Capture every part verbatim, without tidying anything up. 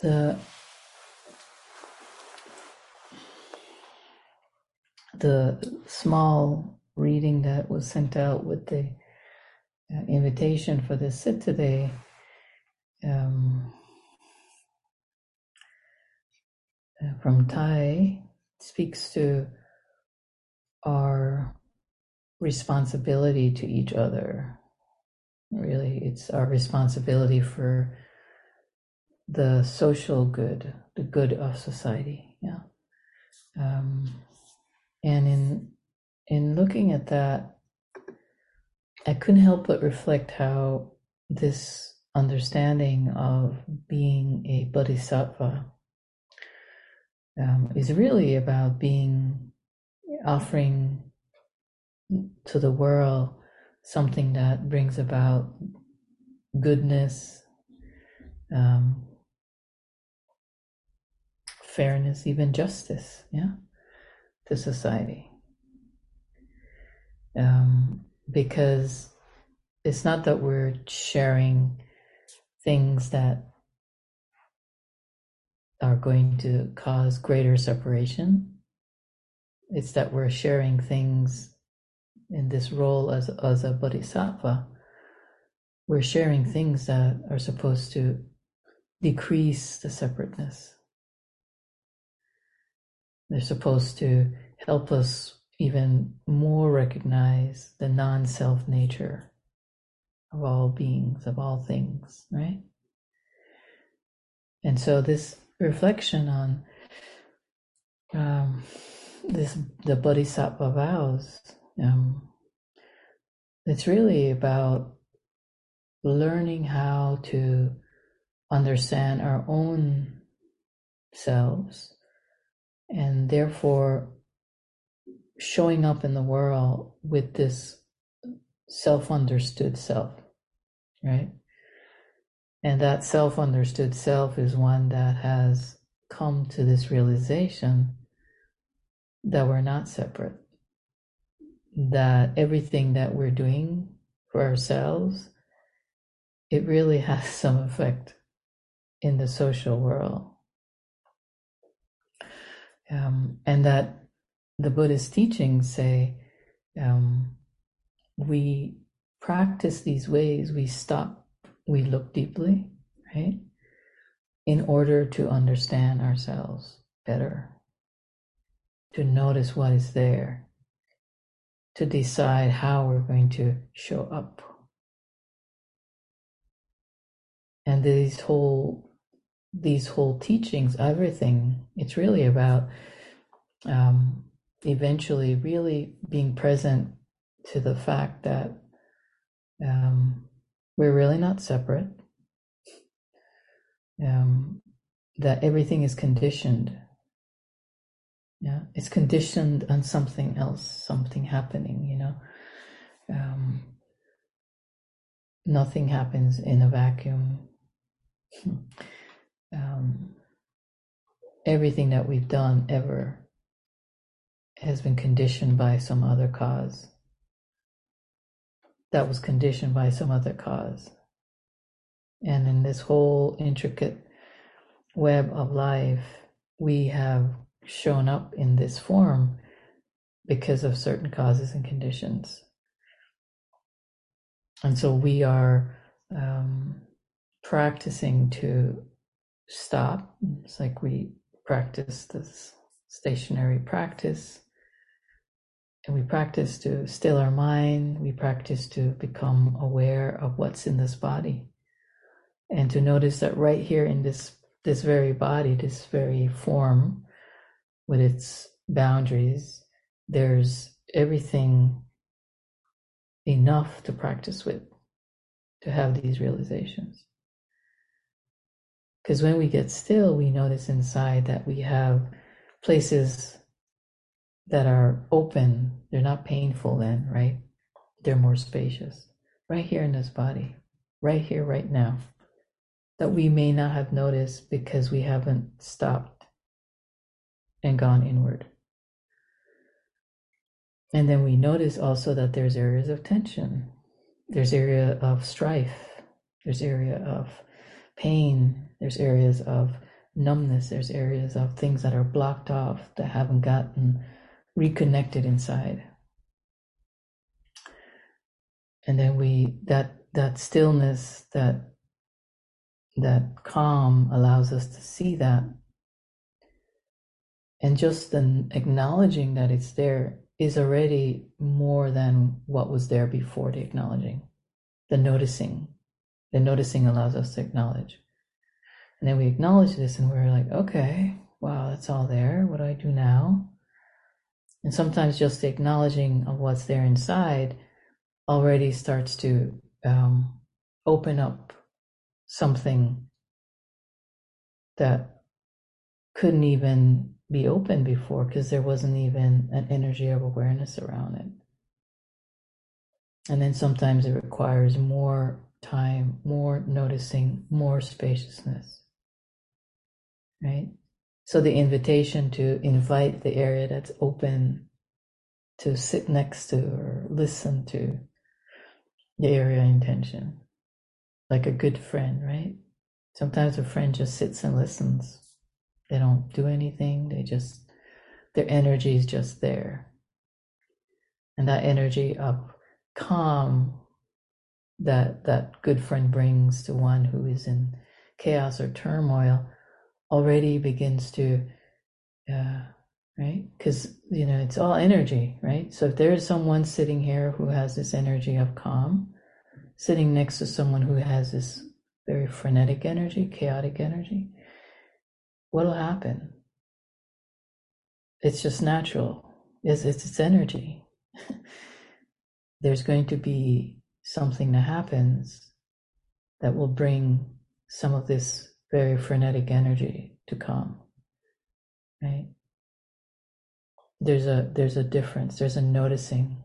the the small reading that was sent out with the uh, invitation for the sit today um, uh, from Thai speaks to our responsibility to each other. Really, it's our responsibility for the social good, the good of society. Yeah. Um, and in in looking at that, I couldn't help but reflect how this understanding of being a bodhisattva um, is really about being offering to the world something that brings about goodness, um, fairness, even justice, yeah, to society. Um, because it's not that we're sharing things that are going to cause greater separation. It's that we're sharing things in this role as, as a bodhisattva. We're sharing things that are supposed to decrease the separateness. They're supposed to help us even more recognize the non-self nature of all beings, of all things, right? And so this reflection on um, this, the Bodhisattva vows, um, it's really about learning how to understand our own selves and therefore showing up in the world with this self-understood self, right? And that self-understood self is one that has come to this realization that we're not separate, that everything that we're doing for ourselves, it really has some effect in the social world. Um, and that the Buddhist teachings say um, we practice these ways, we stop, we look deeply, right? In order to understand ourselves better, to notice what is there, to decide how we're going to show up. And these whole these whole teachings, everything, it's really about um, eventually really being present to the fact that um, we're really not separate, um, that everything is conditioned. Yeah, it's conditioned on something else, something happening, you know. Um, nothing happens in a vacuum. um, everything that we've done ever has been conditioned by some other cause. That was conditioned by some other cause. And in this whole intricate web of life, we have shown up in this form because of certain causes and conditions. And so we are um, practicing to stop. It's like we practice this stationary practice, and we practice to still our mind. We practice to become aware of what's in this body, and to notice that right here in this this very body, this very form with its boundaries, there's everything enough to practice with, to have these realizations. Because when we get still, we notice inside that we have places that are open. They're not painful then, right? They're more spacious. Right here in this body, right here, right now, that we may not have noticed because we haven't stopped and gone inward. And then we notice also that there's areas of tension. There's area of strife. There's area of pain. There's areas of numbness, there's areas of things that are blocked off, that haven't gotten reconnected inside. And then we, that that stillness, that that calm allows us to see that. And just the acknowledging that it's there is already more than what was there before the acknowledging. The noticing. The noticing allows us to acknowledge. And then we acknowledge this and we're like, okay, wow, that's all there. What do I do now? And sometimes just the acknowledging of what's there inside already starts to um, open up something that couldn't even be open before because there wasn't even an energy of awareness around it. And then sometimes it requires more time, more noticing, more spaciousness, right? So the invitation to invite the area that's open to sit next to or listen to the area intention, like a good friend, right? Sometimes a friend just sits and listens. They don't do anything. They just, their energy is just there. And that energy of calm that that good friend brings to one who is in chaos or turmoil already begins to, uh, right? Because, you know, it's all energy, right? So if there is someone sitting here who has this energy of calm, sitting next to someone who has this very frenetic energy, chaotic energy, what will happen? It's just natural. It's, it's, it's energy. There's going to be something that happens that will bring some of this very frenetic energy to calm, right? There's a there's a difference. There's a noticing.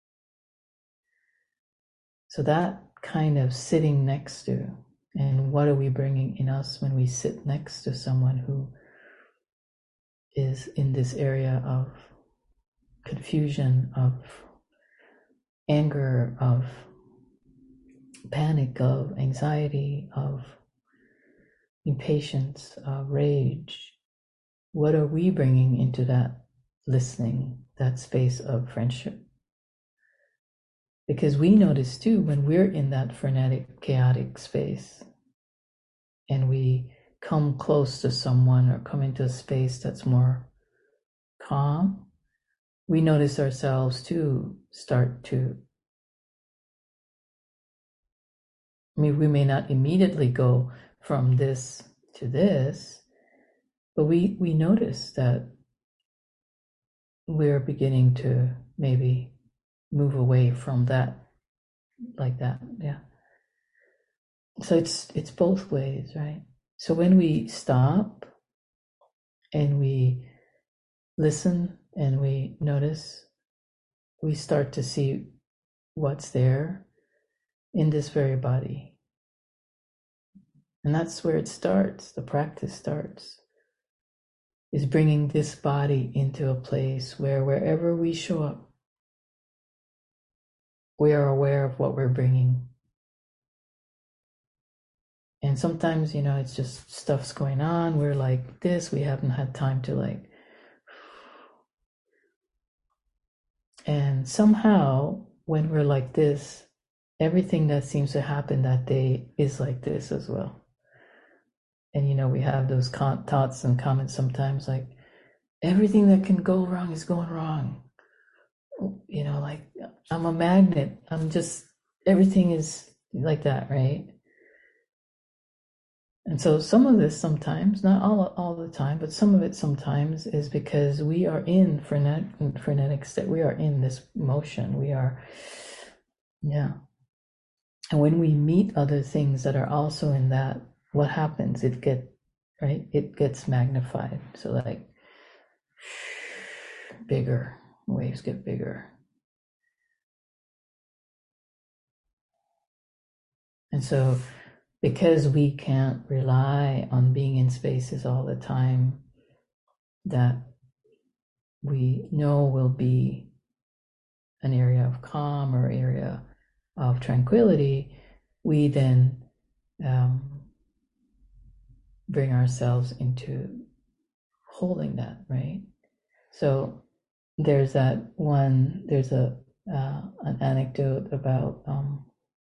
So that kind of sitting next to, and what are we bringing in us when we sit next to someone who is in this area of confusion, of anger, of panic, of anxiety, of impatience, of rage. What are we bringing into that listening, that space of friendship? Because we notice too, when we're in that frenetic, chaotic space and we come close to someone or come into a space that's more calm, we notice ourselves too start to, I mean, we may not immediately go from this to this, but we, we notice that we're beginning to maybe move away from that, like that, yeah. So it's it's both ways, right? So when we stop and we listen and we notice, we start to see what's there in this very body. And that's where it starts, the practice starts, is bringing this body into a place where wherever we show up, we are aware of what we're bringing. And sometimes, you know, it's just stuff's going on. We're like this, we haven't had time to like, and somehow when we're like this, everything that seems to happen that day is like this as well. And, you know, we have those con- thoughts and comments sometimes like, everything that can go wrong is going wrong. You know, like, I'm a magnet. I'm just, everything is like that, right? And so some of this sometimes, not all all the time, but some of it sometimes is because we are in frenetic, frenetic state. We are in this motion. We are, yeah. And when we meet other things that are also in that, what happens? It get, right? It gets magnified. So like, bigger, waves get bigger. And so because we can't rely on being in spaces all the time that we know will be an area of calm or area of tranquility, we then um, bring ourselves into holding that, right? So there's that one, there's a uh, an anecdote about um,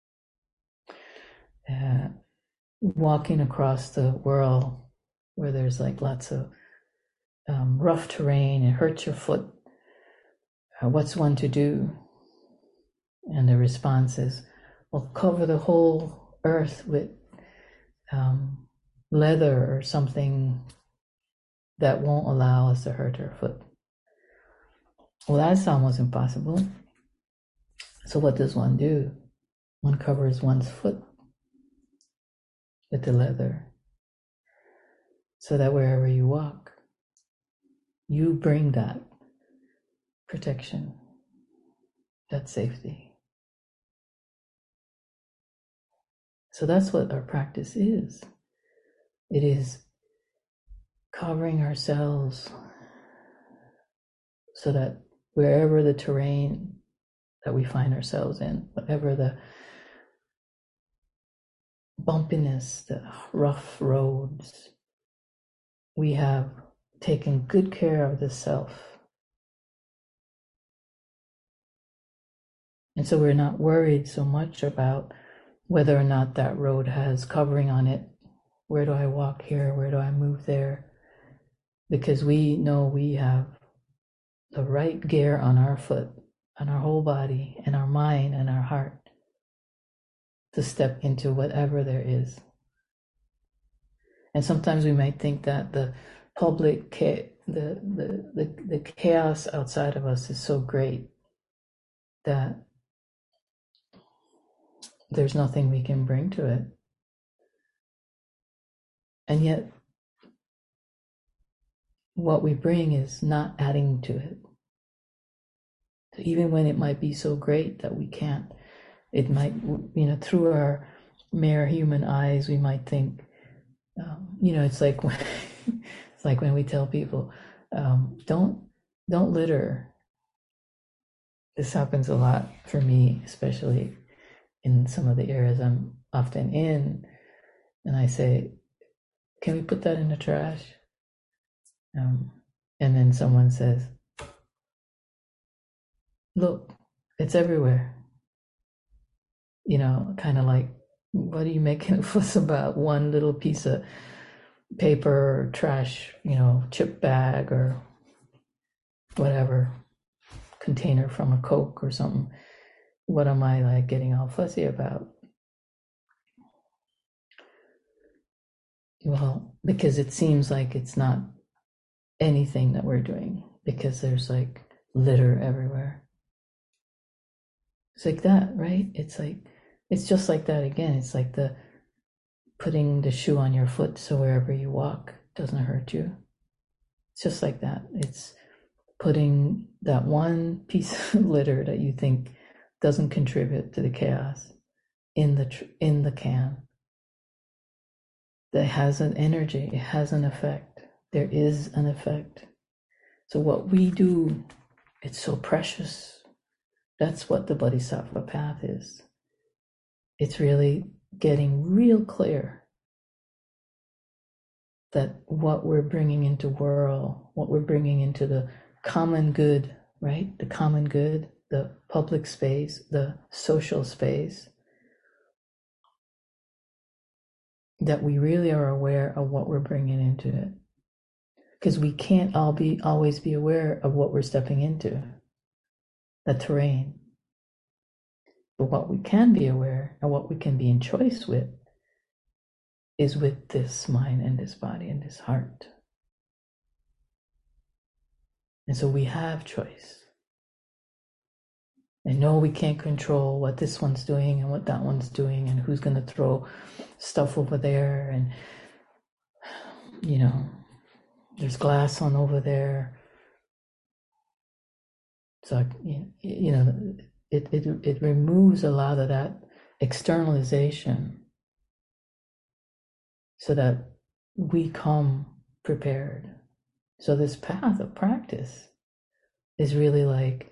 uh, walking across the world where there's like lots of um, rough terrain, it hurts your foot. Uh, what's one to do? And the response is, well, cover the whole earth with um, leather or something that won't allow us to hurt our foot. Well, that's almost impossible. So what does one do? One covers one's foot with the leather so that wherever you walk, you bring that protection, that safety. So that's what our practice is. It is covering ourselves so that wherever the terrain that we find ourselves in, whatever the bumpiness, the rough roads, we have taken good care of the self. And so we're not worried so much about whether or not that road has covering on it. Where do I walk here? Where do I move there? Because we know we have the right gear on our foot, on our whole body, and our mind and our heart to step into whatever there is. And sometimes we might think that the public, the, the, the, the chaos outside of us is so great that there's nothing we can bring to it. And yet, what we bring is not adding to it. So even when it might be so great that we can't, it might, you know, through our mere human eyes, we might think, um, you know, it's like when, it's like when we tell people, um, don't don't litter. This happens a lot for me, especially in some of the areas I'm often in, and I say, "Can we put that in the trash?" Um, and then someone says, "Look, it's everywhere." You know, kind of like, what are you making a fuss about? One little piece of paper or trash, you know, chip bag or whatever, container from a Coke or something. What am I like getting all fussy about? Well, because it seems like it's not anything that we're doing because there's like litter everywhere. It's like that, right? It's like, it's just like that again. It's like the putting the shoe on your foot so wherever you walk doesn't hurt you. It's just like that. It's putting that one piece of litter that you think doesn't contribute to the chaos in the tr- in the can. That has an energy, it has an effect. There is an effect. So what we do, it's so precious. That's what the Bodhisattva path is. It's really getting real clear that what we're bringing into world, what we're bringing into the common good, right? The common good, the public space, the social space, that we really are aware of what we're bringing into it. Because we can't all be always be aware of what we're stepping into, the terrain. But what we can be aware and what we can be in choice with is with this mind and this body and this heart. And so we have choice. And no, we can't control what this one's doing and what that one's doing and who's going to throw stuff over there. And, you know, there's glass on over there. So, you know, it, it, it removes a lot of that externalization so that we come prepared. So this path of practice is really like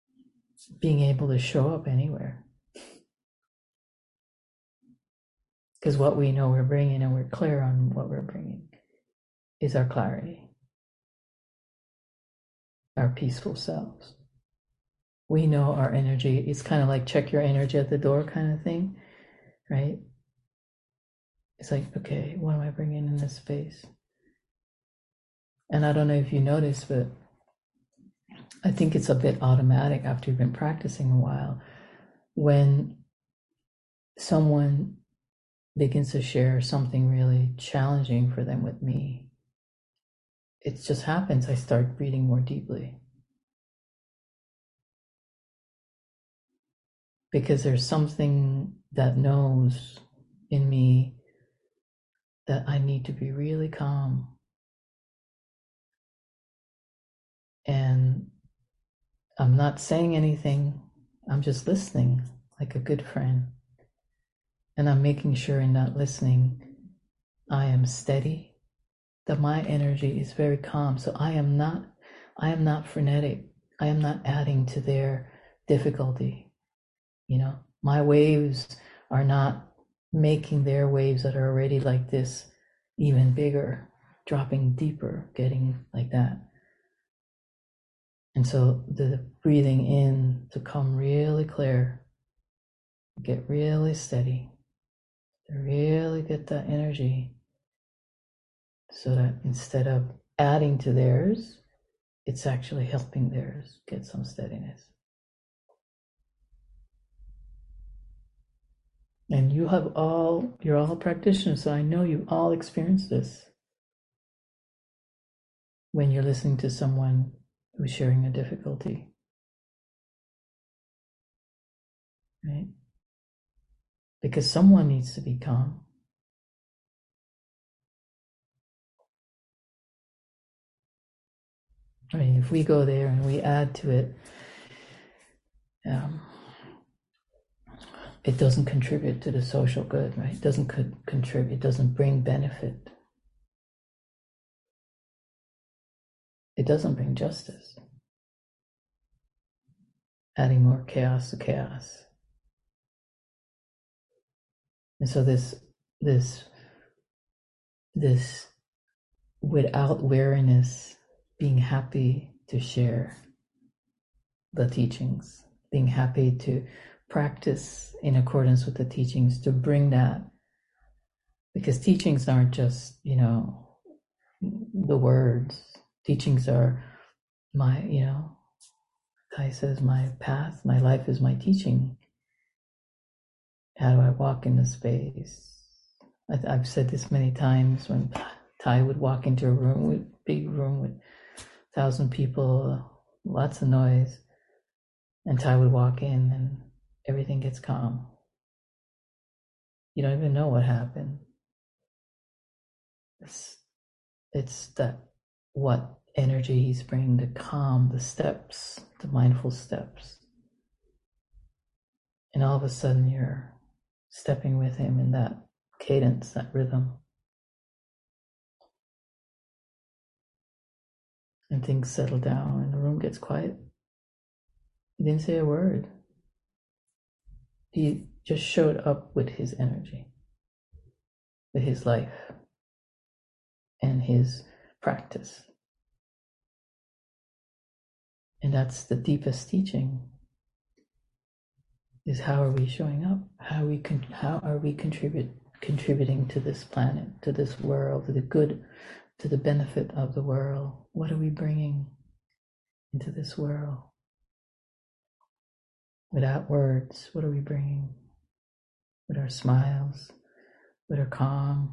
being able to show up anywhere. Because what we know we're bringing, and we're clear on what we're bringing, is our clarity, our peaceful selves. We know our energy. It's kind of like check your energy at the door kind of thing, right? It's like, okay, what am I bringing in this space? And I don't know if you notice, but I think it's a bit automatic after you've been practicing a while. When someone begins to share something really challenging for them with me, it just happens. I start breathing more deeply. Because there's something that knows in me that I need to be really calm. And I'm not saying anything. I'm just listening like a good friend. And I'm making sure in that listening, I am steady, that my energy is very calm. So I am not, I am not frenetic. I am not adding to their difficulty. You know, my waves are not making their waves that are already like this even bigger, dropping deeper, getting like that. And so the breathing in to come really clear, get really steady, to really get that energy, so that instead of adding to theirs, it's actually helping theirs get some steadiness. And you have all, you're all practitioners, so I know you've all experienced this when you're listening to someone who's sharing a difficulty, right? Because someone needs to be calm. I mean, if we go there and we add to it, um, it doesn't contribute to the social good, right? It doesn't co- contribute, it doesn't bring benefit. It doesn't bring justice. Adding more chaos to chaos. And so this, this, this without wariness, being happy to share the teachings, being happy to practice in accordance with the teachings, to bring that, because teachings aren't just, you know, the words. Teachings are my, you know, Kai says, my path, my life is my teaching. How do I walk in the space? I've said this many times when Tai would walk into a room, with big room with a thousand people, lots of noise, and Tai would walk in and everything gets calm. You don't even know what happened. It's, it's that what energy he's bringing, the calm, the steps, the mindful steps. And all of a sudden you're stepping with him in that cadence, that rhythm. And things settle down and the room gets quiet. He didn't say a word. He just showed up with his energy, with his life, and his practice. And that's the deepest teaching, is how are we showing up? How are we con- how are we contribute contributing to this planet, to this world, to the good, to the benefit of the world? What are we bringing into this world? Without words, what are we bringing? With our smiles, with our calm.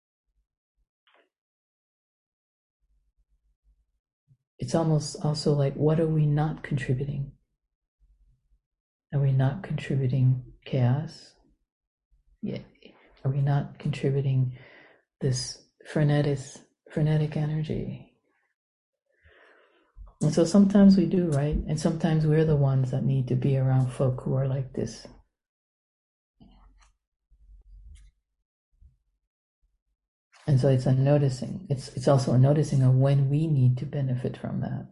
It's almost also like, what are we not contributing? Are we not contributing chaos? Yeah. Are we not contributing this frenetic, frenetic energy? And so sometimes we do, right? And sometimes we're the ones that need to be around folk who are like this. And so it's a noticing. It's it's also a noticing of when we need to benefit from that,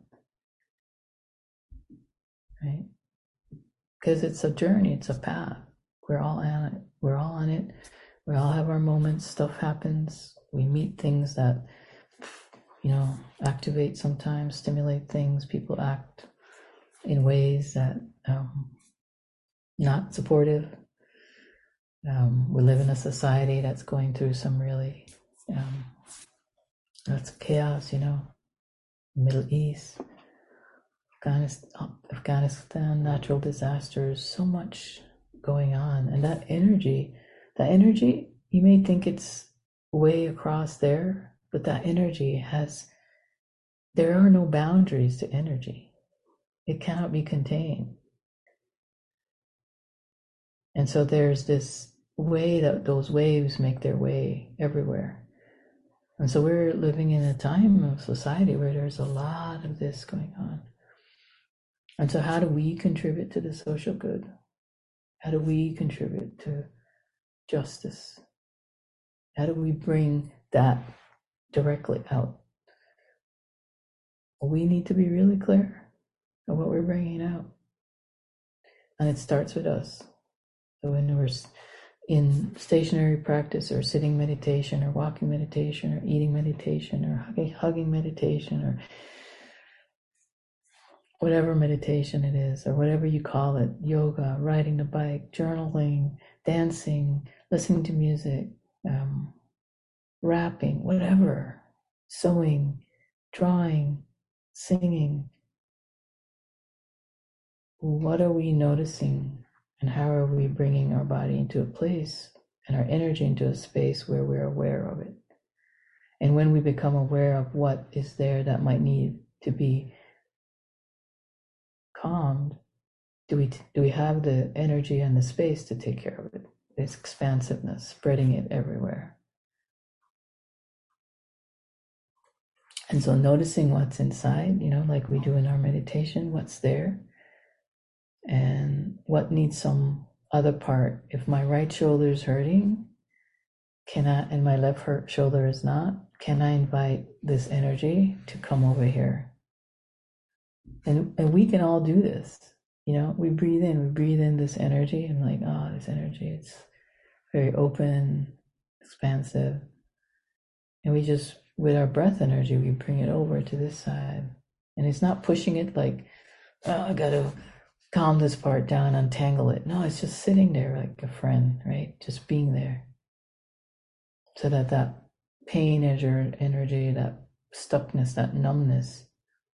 right? Because it's a journey, it's a path. We're all on it. We're all on it. We all have our moments, stuff happens, we meet things that, you know, activate sometimes, stimulate things, people act in ways that um, not supportive. Um, we live in a society that's going through some really, um, that's chaos, you know, Middle East, Afghanistan, Afghanistan, natural disasters, so much going on. And that energy, that energy, you may think it's way across there, but that energy has, there are no boundaries to energy. It cannot be contained. And so there's this way that those waves make their way everywhere. And so we're living in a time of society where there's a lot of this going on. And so how do we contribute to the social good? How do we contribute to justice? How do we bring that directly out? Well, we need to be really clear of what we're bringing out. And it starts with us. So when we're in stationary practice or sitting meditation or walking meditation or eating meditation or hugging, hugging meditation or whatever meditation it is, or whatever you call it, yoga, riding the bike, journaling, dancing, listening to music, um, rapping, whatever, sewing, drawing, singing. What are we noticing, and how are we bringing our body into a place and our energy into a space where we're aware of it? And when we become aware of what is there that might need to be calmed, do we do we have the energy and the space to take care of it? This expansiveness, spreading it everywhere. And so noticing what's inside, you know, like we do in our meditation, what's there and what needs some other part. If my right shoulder is hurting, can I, and my left shoulder is not, can I invite this energy to come over here? And, and we can all do this. You know, we breathe in, we breathe in this energy. I'm like, oh, this energy, it's very open, expansive. And we just, with our breath energy, we bring it over to this side. And it's not pushing it like, oh, I got to calm this part down, untangle it. No, it's just sitting there like a friend, right? Just being there. So that that pain energy, that stuckness, that numbness,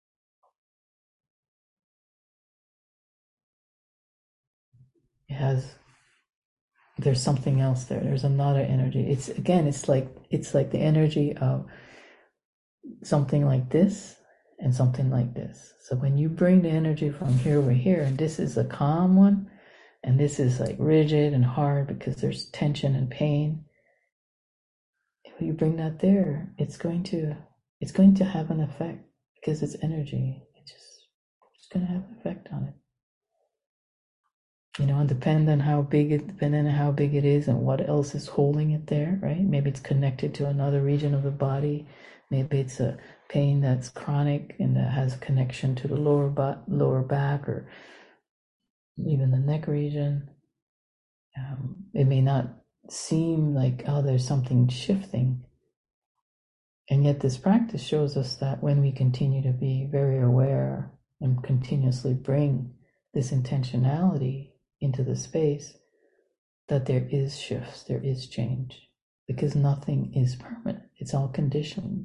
it has, there's something else there. There's another energy. It's, again, it's like, it's like the energy of something like this and something like this. So when you bring the energy from here over here, and this is a calm one, and this is like rigid and hard because there's tension and pain, if you bring that there, it's going to it's going to have an effect because it's energy. It's just it's going to have an effect on it. You know, and depending on how big it depending on how big it is and what else is holding it there, right? Maybe it's connected to another region of the body. Maybe it's a pain that's chronic and that has a connection to the lower butt, lower back, or even the neck region. Um, it may not seem like, oh, there's something shifting. And yet this practice shows us that when we continue to be very aware and continuously bring this intentionality into the space, that there is shifts, there is change, because nothing is permanent. It's all conditioned.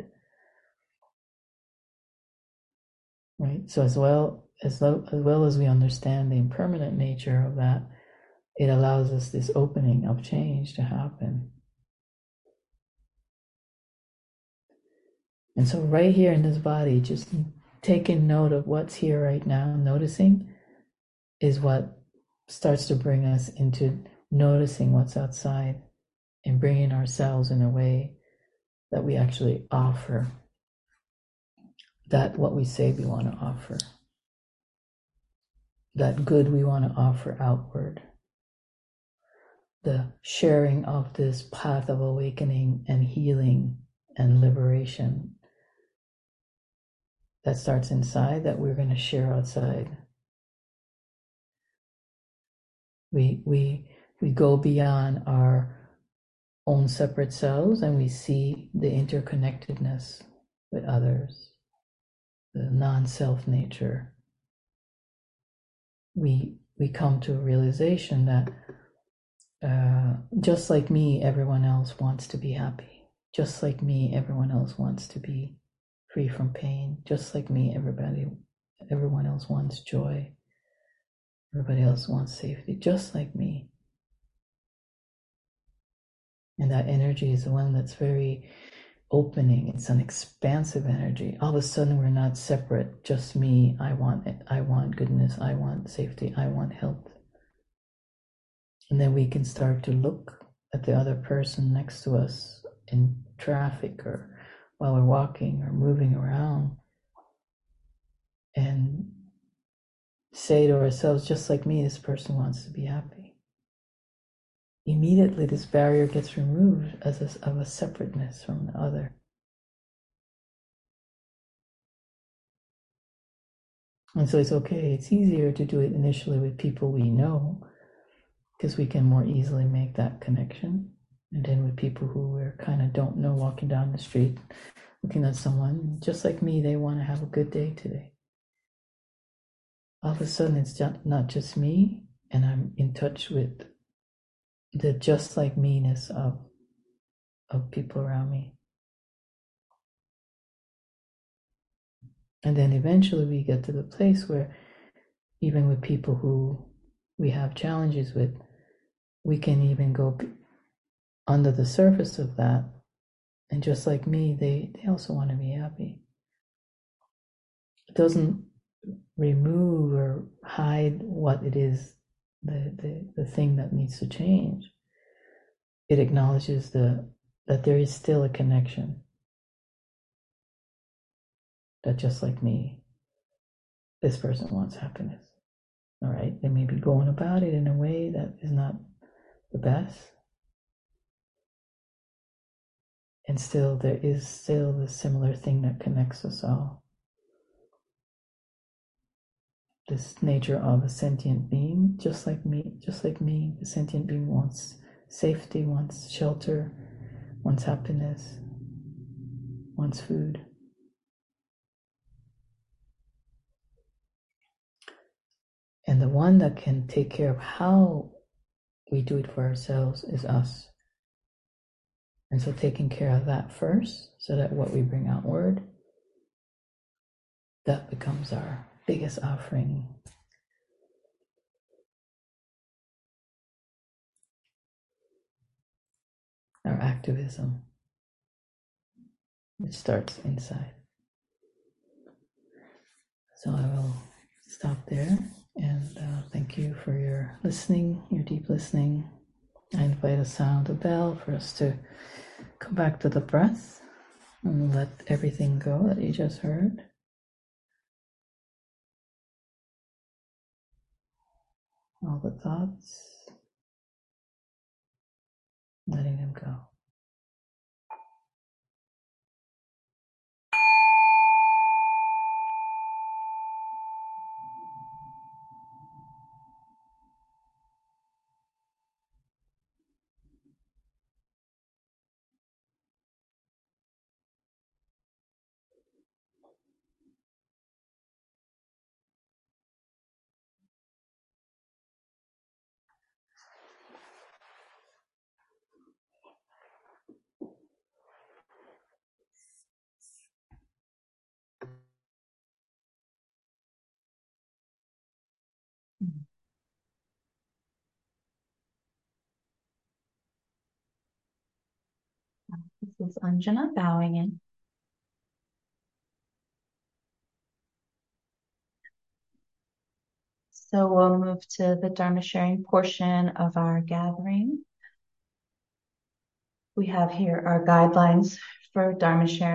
Right? So as well as, lo- as well as we understand the impermanent nature of that, it allows us this opening of change to happen. And so right here in this body, just taking note of what's here right now, noticing, is what starts to bring us into noticing what's outside and bringing ourselves in a way that we actually offer that what we say we want to offer, that good we want to offer outward, the sharing of this path of awakening and healing and liberation that starts inside, that we're going to share outside. We we we go beyond our own separate selves and we see the interconnectedness with others, the non-self nature, we we come to a realization that uh, just like me, everyone else wants to be happy. Just like me, everyone else wants to be free from pain. Just like me, everybody, everyone else wants joy. Everybody else wants safety. Just like me. And that energy is the one that's very opening. It's an expansive energy. All of a sudden, we're not separate. Just me. I want it. I want goodness. I want safety. I want health. And then we can start to look at the other person next to us in traffic or while we're walking or moving around and say to ourselves, just like me, this person wants to be happy. Immediately, this barrier gets removed as a, of a separateness from the other. And so it's okay. It's easier to do it initially with people we know because we can more easily make that connection. And then with people who we kind of don't know, walking down the street, looking at someone, just like me, they want to have a good day today. All of a sudden, it's not just me, and I'm in touch with the just like me-ness of, of people around me. And then eventually we get to the place where even with people who we have challenges with, we can even go under the surface of that. And just like me, they, they also want to be happy. It doesn't remove or hide what it is, the, the, the thing that needs to change. It acknowledges the that there is still a connection. That just like me, this person wants happiness. All right, they may be going about it in a way that is not the best. And still, there is still the similar thing that connects us all. This nature of a sentient being, just like me, just like me, the sentient being wants safety, wants shelter, wants happiness, wants food. And the one that can take care of how we do it for ourselves is us. And so taking care of that first, so that what we bring outward, that becomes our biggest offering. Our activism. It starts inside. So I will stop there and uh, thank you for your listening, your deep listening. I invite a sound, a bell, for us to come back to the breath and let everything go that you just heard. All the thoughts, letting them go. This is Anjana bowing in. So we'll move to the Dharma sharing portion of our gathering. We have here our guidelines for Dharma sharing.